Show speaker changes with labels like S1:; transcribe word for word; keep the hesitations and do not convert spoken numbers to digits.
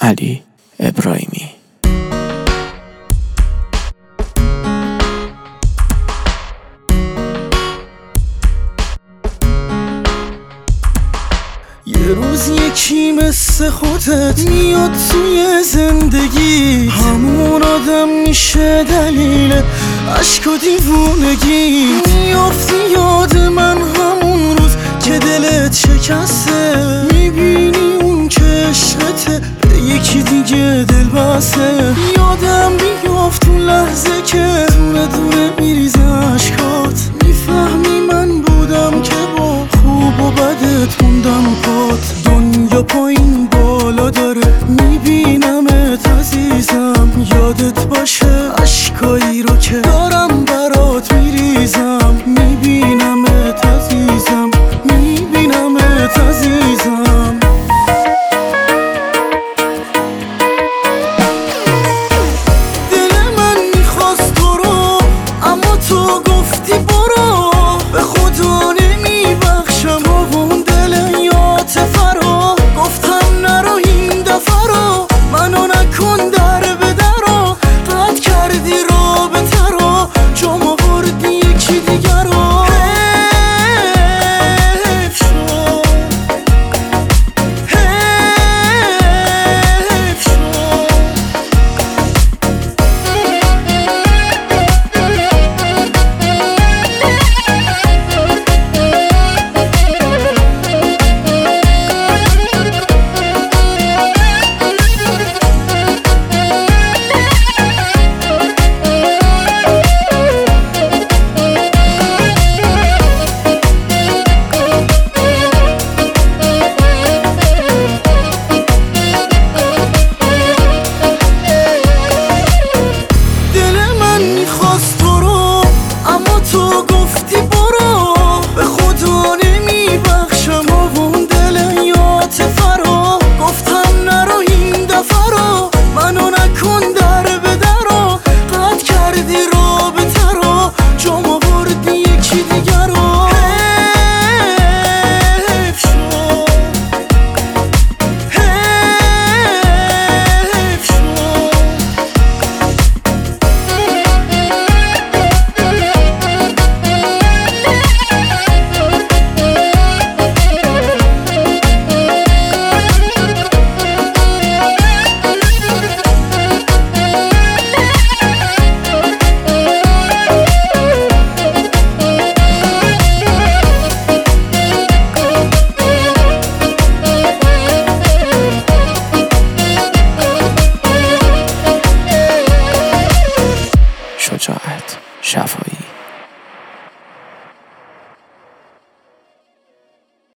S1: علی ابراهیمی.
S2: یه روز یکی مثل خودت میاد توی زندگی، همون آدم میشه دلیل عشق و دیوونگی. میافتی یاد من همون روز که دلت شکسته، میبینی اون که عشقته به یکی دیگه دل بسته. یادم بیافت اون لحظه که دونه دونه میریزه عشقات، میفهمی من بودم که با خوب و بدت موندم پات. دنیا پایین بالا داره میبینمت عزیزم، یادت باشه عشقایی رو که دارم برات میریزم. میبینمت عزیزم، میبینمت عزیزم. دل من میخواست تو رو اما تو گفتی برو، به خدا نمیبخشم اون دل یاتفه رو. گفتم نرو این دفعه رو، منو نکن در به در رو. قطع کردی رابطه رو، جام آوردی یکی دیگر رو. حیف شد، حیف شد. تو گفتی برو، به خدا نمیبخشم اون دل یاتفه رو. گفتم نرو این دفعه رو، منو نکن در به در رو. قطع کردی رابطه رو، جام آوردی یکی دیگر رو. حیف شد، حیف شد.
S1: شجاعت شفایی.